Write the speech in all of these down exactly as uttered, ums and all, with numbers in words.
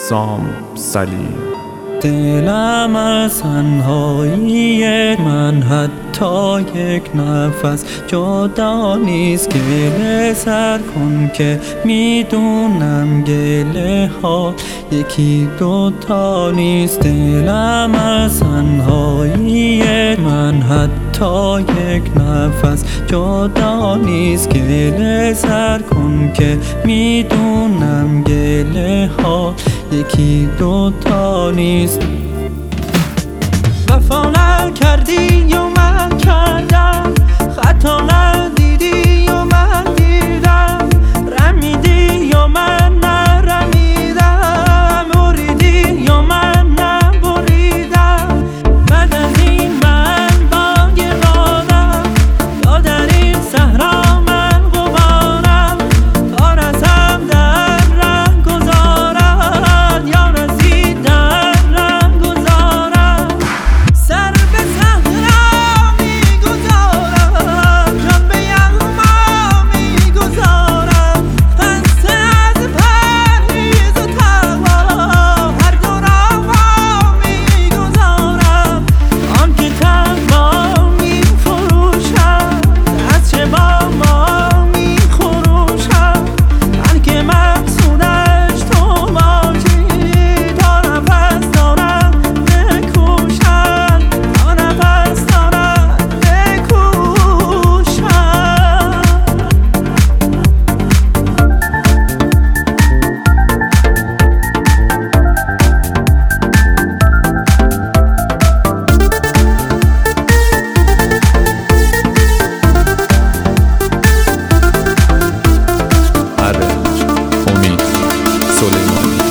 سام سلیم. دلم از تنهایی من حتی یک نفس جدا نیست. گله سر کن که میدونم گله ها یکی دوتا نیست. دلم از تنهایی من حتی یک نفس جدا نیست. گله سر کن که میدونم گله ها یکی دوتا نیست. وفا نکردی و من کردم، خطا ندیدی و من دیدم، رمیدی و من نرمیدم، بریدی و من نبریدم. بعد از این من باگرانم، یا در این صحرا من غبارم، کار ازم در رنگ گذارد یا رسید در رنگ گذارم. سر به صحرا میگذارم، جان به یغما میگذارم، خسته از پرهیز و تقوا هر دو رها میگذارم. آن که تقوا میفروشد از چه با ما میخروشد، هر که مقصودش تو باشی تا نفس دارد بکوشد، تا نفس دارد بکوشد. ارنج امید سلیمانی.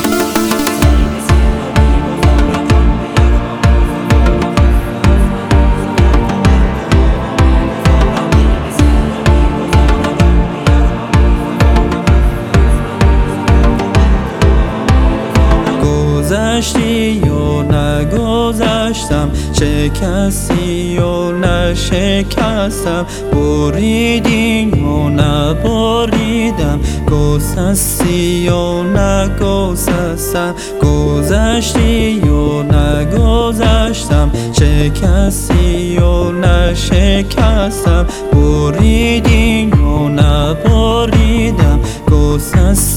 گذشتی و نگذشتم، شکستی و نشکستم، بریدی و نبریدم، گسستی و نگسستم. گذشتی و نگذشتم، شکستی و نشکستم، بریدی و نبریدم، گسستی